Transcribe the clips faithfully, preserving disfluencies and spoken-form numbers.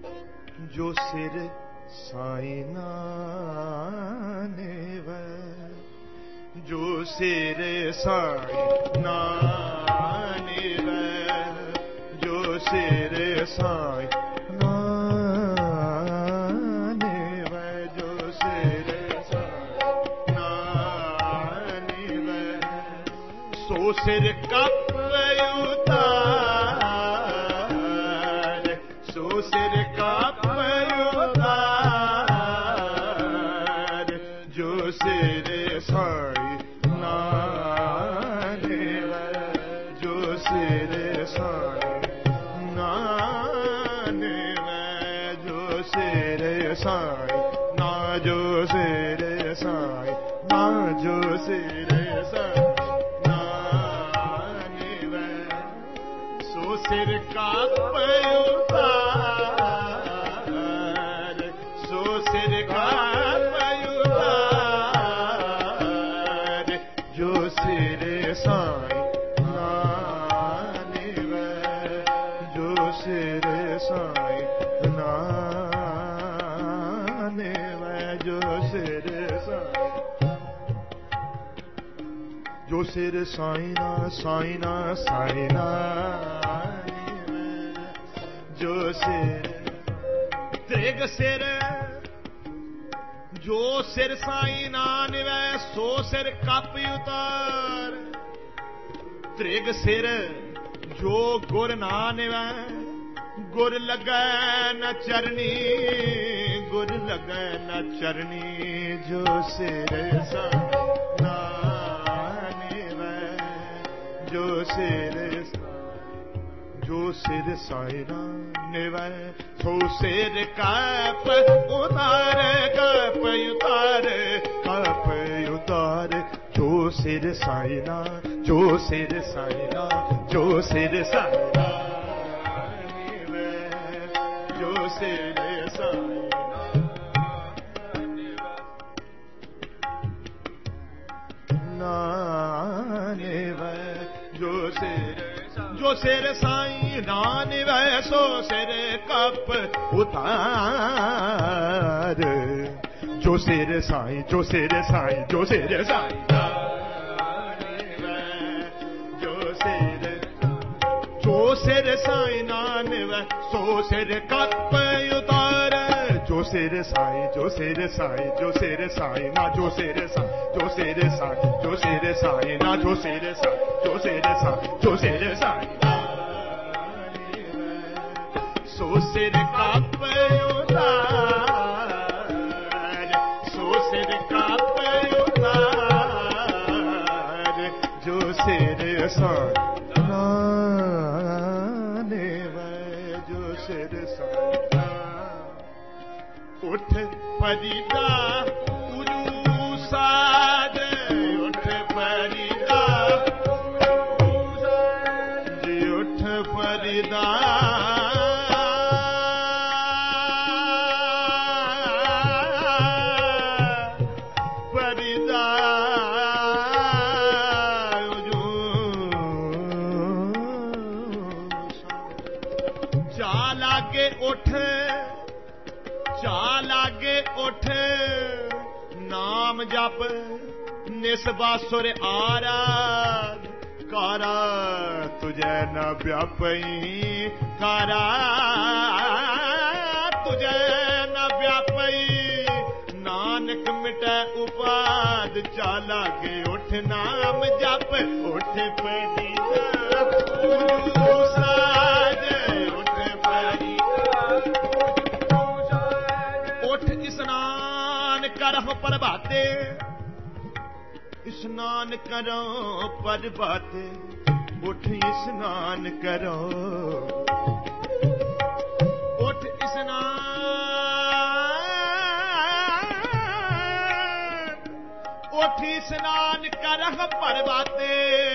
जो सिर साईं नानेवै, जो सिर साईं नानेवै, जो सिर साईं नानेवै, जो सिर साईं नानेवै, सो सिर कप उतार, सो सिर कप उतार, जो सिर साईं नानेवै, जो सिर साईं नानेवै, जो सिर साईं ना, जो सिर साईं ना, जो सिर साईं नानेवै, सो सिर कप उतार, सो सिर कप उतार, जो सिर साईं नानेवै, जो सिर साईं नानेवै, जो सिर साईं, जो सिर साईं ना, साईं ना, साईं नानेवै, जो सिर त्रिग सिर, जो सिर साईं नानेवै, सो सिर कप उतार, त्रिग सिर, जो गुर नानेवै, गुर लगै न चरनी, गुर लगै न चरनी, जो सिर साईं नानेवै, जो सिर, जो सिर साईं नानेवै, सो सिर कप उतार, कप उतार, कप उतार, जो सिर साईं ना, जो सिर साईं ना, जो सिर साईं नानेवै, जो सिर साईं नानेवै, जो सिर, जो सिर साईं नानेवै, सो सिर कप उतार, जो सिर साईं, जो सिर साईं, जो सिर साईं नानेवै, जो सिर, जो सिर साईं नानेवै, सो सिर कप उतार, जो सिर साईं, जो सिर साईं, जो सिर साईं ना, जो सिर साईं, जो सिर साईं, जो सिर साईं ना, जो सिर साईं, जो सिर साईं, जो सिर साईं नानेवै, सो सिर कप उतार, सो सिर कप उतार, जो सिर साईं नानेवै, जो सिर साईं उठ फरीदा उरू साज, उठ फरीदा जी, उठ फरीदा फरीदा जा लागे उठ, जा लागे उठ, नाम जप निस बासुर आराध, कारा तुझे न व्यापई, कारा तुझे न व्यापई, नानक मिटै उपाद, जा लागे उठ नाम जप, उठ फरीदा उरू साज, उठ फरीदा, उठ स्नान करह प्रभाते, स्नान करो प्रभाते, उठ स्नान करो, उठ स्नान, उठ स्नान करह प्रभाते,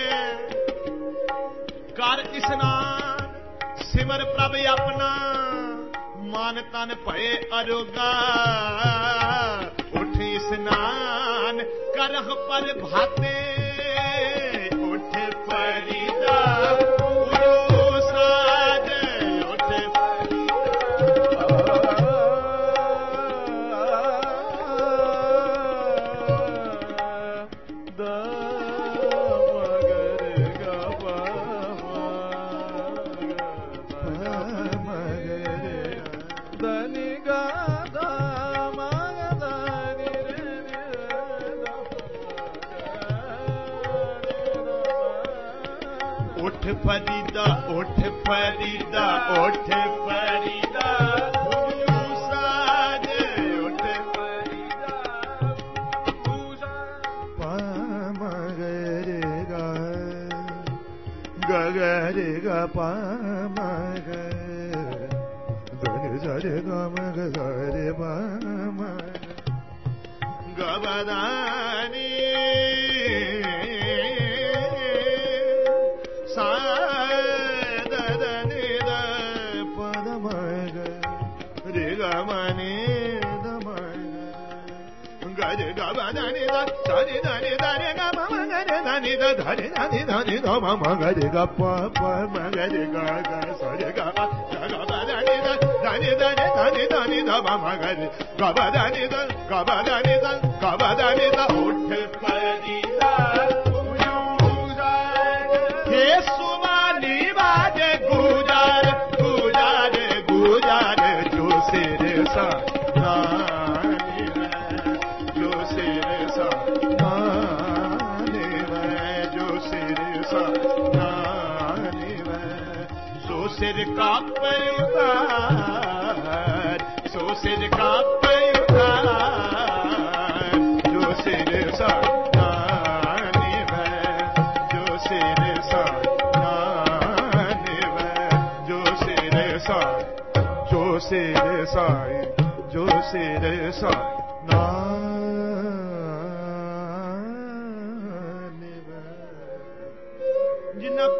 कर स्नान सिमर प्रभ अपना, मान तन भय अरोगा, उठ स्नान करह पर भाते, उठ फरीदा उरू साज, उठ फरीदा फरीदा उठ फरीदा उठ फरीदा साज उठ फरीदा पाम रे गा गा रे गा पाम रे धरे धरे गम रे पाम गबदानी धरे धरे धरे ध म म ग रे ग प प म ग रे ग ग स रे ग ग ग ब धरे ध धरे धरे धरे धरे ध म म ग रे ग ब धरे ध ग ब धरे ध ग ब धरे ध उठ फरीदा हे सुमानी बाजे गुजार गुजार गुजार जो सिर सा सिर का पैदार सो सिर का पैदार जो सिर सा नानी है जो सिर सा नानी है जो सिर सा जो सिर सा जो सिर सा नानी है जिन